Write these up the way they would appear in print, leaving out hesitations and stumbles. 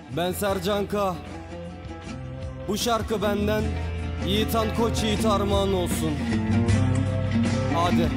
Ben Sercan K. Bu şarkı benden Yiğitan Koç Yiğit armağan olsun. Hadi.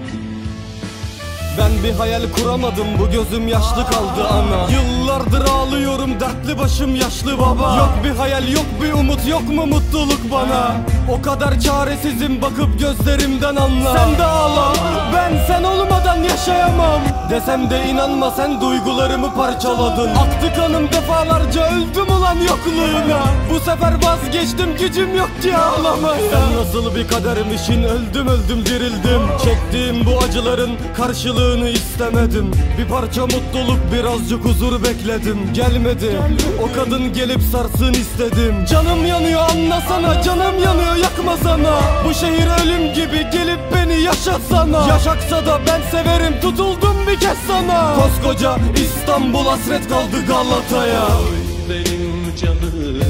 Ben bir hayal kuramadım, bu gözüm yaşlı kaldı ana. Yıllardır ağlıyorum, dertli başım yaşlı baba. Yok bir hayal, yok bir umut, yok mu mutluluk bana? O kadar çaresizim, bakıp gözlerimden anla. Sen de ağla, ben sen olmadan yaşayamam. Desem de inanma, sen duygularımı parçaladın. Aktı kanım defalarca, öldüm ulan yokluğuna. Bu sefer vazgeçtim, gücüm yok ki ağlamaya. Sen nasıl bir kadermişin, öldüm dirildim. Çektiğim bu acıların karşılığı istemedim. Bir parça mutluluk, birazcık huzur bekledim. Gelmedi. O kadın gelip sarsın istedim. Canım yanıyor, anlasana. Canım yanıyor, yakmasana. Bu şehir ölüm gibi, gelip beni yaşatsana. Yaşaksa da ben severim, tutuldum bir kez sana. Koskoca İstanbul hasret kaldı Galata'ya. Benim canım,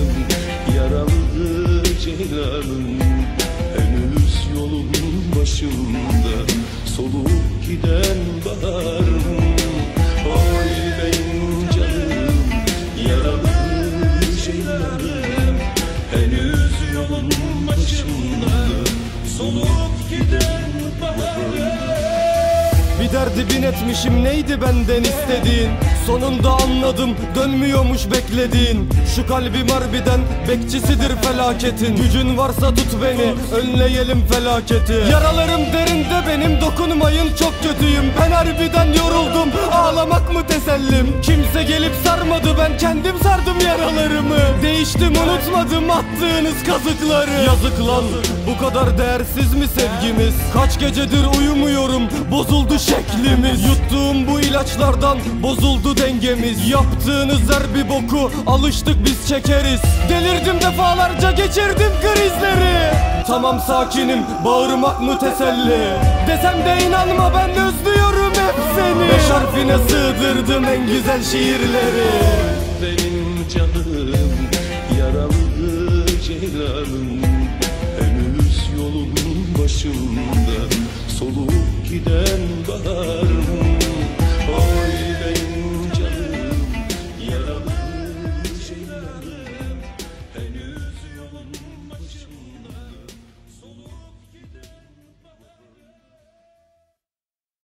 yaralı ceylanım, henüz yolun başında solup giden baharım. Oy benim canım, yaralı ceylanım, henüz yolun başında solup giden baharım. Bir derdi bin etmişim, neydi benden istediğin? Sonunda anladım, dönmüyormuş beklediğin. Şu kalbim harbiden bekçisidir felaketin. Gücün varsa tut beni, önleyelim felaketi. Yaralarım derinde benim, dokunmayın çok kötüyüm. Ben harbiden yoruldum, ağlamak mı tesellim? Kimse gelip sarmadı, ben kendim sardım yaralarımı. Değiştim, unutmadım attığınız kazıkları. Yazık lan, bu kadar değersiz mi sevgimiz? Kaç gecedir uyumuyorum, bozuldu şeklimiz. Yuttuğum bu ilaçlardan bozuldu dengemiz. Yaptığınız her bir boku alıştık biz çekeriz. Delirdim defalarca, geçirdim krizleri. Tamam sakinim, bağırmak mı teselli? Desem de inanma, ben özlüyorum hep seni. 5 harfine sığdırdım en güzel şiirleri. Benim canım, yaralı ceylanım, henüz yolun başında solup giden bahar.